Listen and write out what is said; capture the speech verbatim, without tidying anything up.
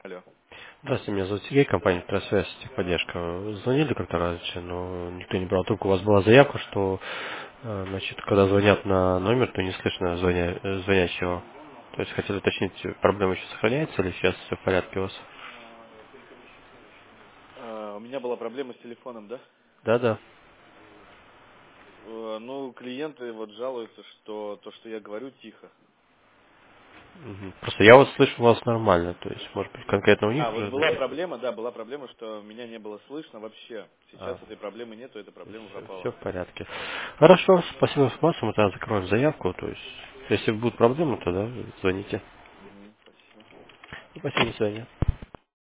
Алло. Здравствуйте, меня зовут Сергей, компания «Просвязь», техподдержка. Вы звонили как-то раньше, но никто не брал трубку. У вас была заявка, что э, значит, когда звонят на номер, то не слышно звоня, э, звонящего. То есть хотел уточнить, проблема еще сохраняется или сейчас все в порядке у вас? А, у меня была проблема с телефоном, да? Да-да. Э, Ну, клиенты вот жалуются, что то, что я говорю, тихо. Мгм. Просто я вот слышу вас нормально, то есть, может быть, конкретно у них А, вот уже... была проблема, да, была проблема, что меня не было слышно вообще. А, Сейчас этой проблемы нету, эта проблема все, пропала. все в порядке. Хорошо, спасибо за информацию, мы тогда закроем заявку, то есть, если будут проблемы, то да, звоните. Мгм, спасибо. Спасибо, до свидания.